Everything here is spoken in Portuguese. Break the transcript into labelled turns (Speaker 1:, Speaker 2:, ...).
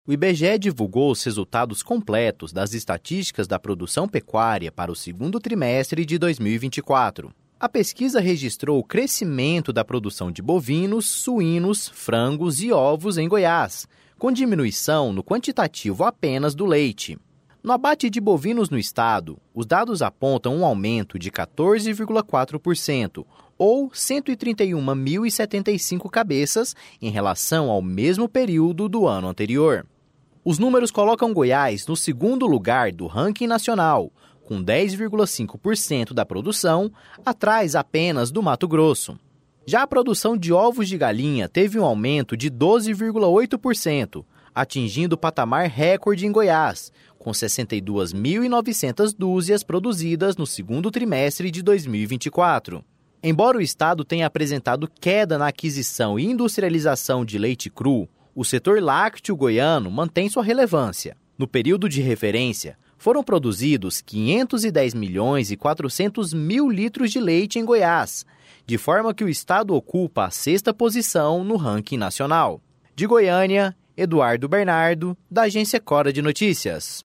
Speaker 1: O IBGE divulgou os resultados completos das estatísticas da produção pecuária para o segundo trimestre de 2024. A pesquisa registrou o crescimento da produção de bovinos, suínos, frangos e ovos em Goiás, com diminuição no quantitativo apenas do leite. No abate de bovinos no estado, os dados apontam um aumento de 14,4%, ou 131.075 cabeças, em relação ao mesmo período do ano anterior. Os números colocam Goiás no segundo lugar do ranking nacional, com 10,5% da produção, atrás apenas do Mato Grosso. Já a produção de ovos de galinha teve um aumento de 12,8%, atingindo o patamar recorde em Goiás, com 62.900 dúzias produzidas no segundo trimestre de 2024. Embora o estado tenha apresentado queda na aquisição e industrialização de leite cru, o setor lácteo goiano mantém sua relevância. No período de referência, foram produzidos 510.400.000 litros de leite em Goiás, de forma que o estado ocupa a 6ª posição no ranking nacional. De Goiânia, Eduardo Bernardo, da Agência Cora de Notícias.